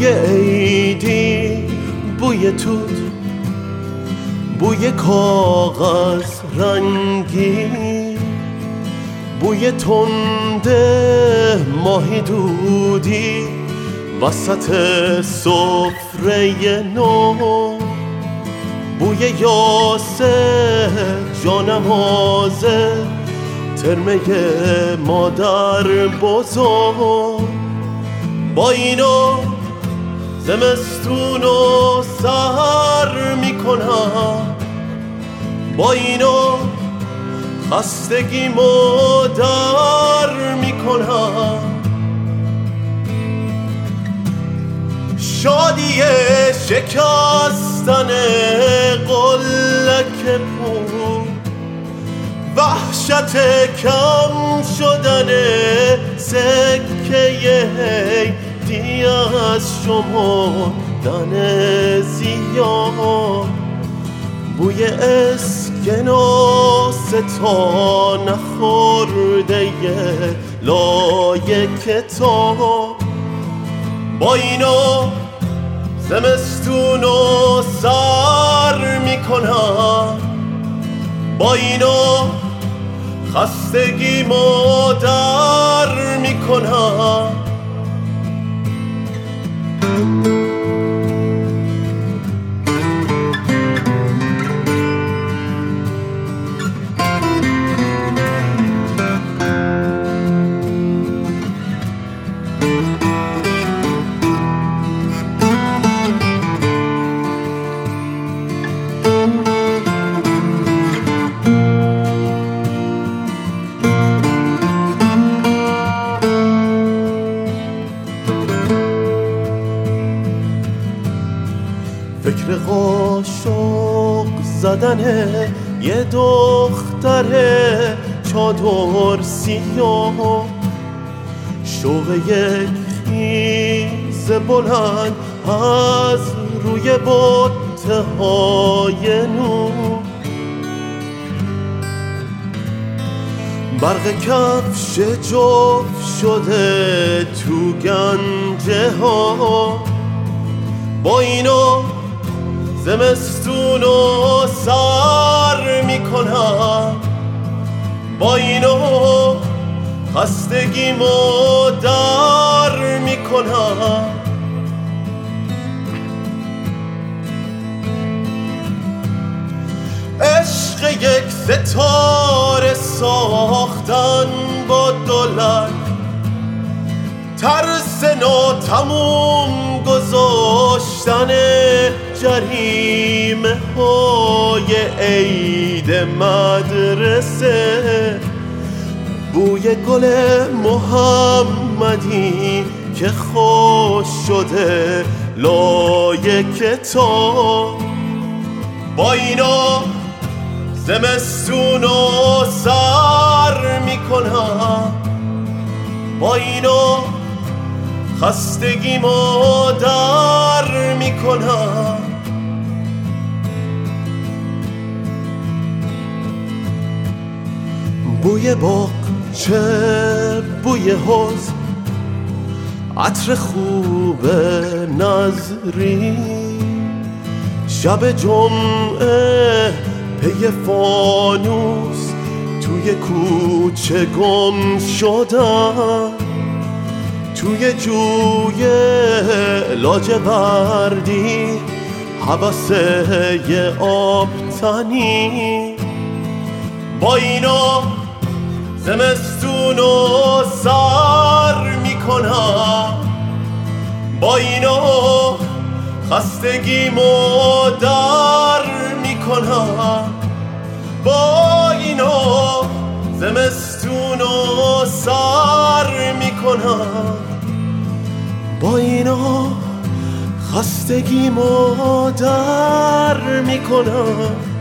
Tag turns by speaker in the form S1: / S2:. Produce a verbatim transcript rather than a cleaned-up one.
S1: بوی عیدی، بوی توت، بوی کاغذ رنگی، بوی تنده ماهی دودی وسط سفره نو، بوی یاسه جانمازه ترمه مادر بزرگ. با اینو زمستونو سر میکنم، با اینو خستگیمو در میکنم. شادی شکستن قلک پول، وحشت کم شدن سکه دی از شمردن زیاد، بوی اسکناس تا نخورده لای کتاب. با اینو زمستونو سر میکنم، با اینو خستگیمو در میکنم. فکر قاشق زدن یه دختر چادر سیاه، شوق یک خیز بلند از روی بطه های نور، برق کفش جفت شده تو گنجه ها. با اینو زمستونو سر میکنم، با اینو خستگیمو در میکنم. عشق یک ستاره ساختن با دلار، ترس ناتموم گذاشتن جریمه های عید مدرسه، بوی گل محمدی که خوش شده لای کتاب. با اینا زمستونو سر میکنم، با اینا خستگیمو در میکنم. بوی باغچه، بوی حوض، عطر خوب نظری، شب جمعه پی فانوس توی کوچه گم شدم، توی جوی لاجوردی حواسه یه آب تنی. با اینا زمستونو سر میکنم، با اینا خستگیمو در میکنم، با اینا زمستونو سر میکنم، با اینا خستگیمو در میکنم.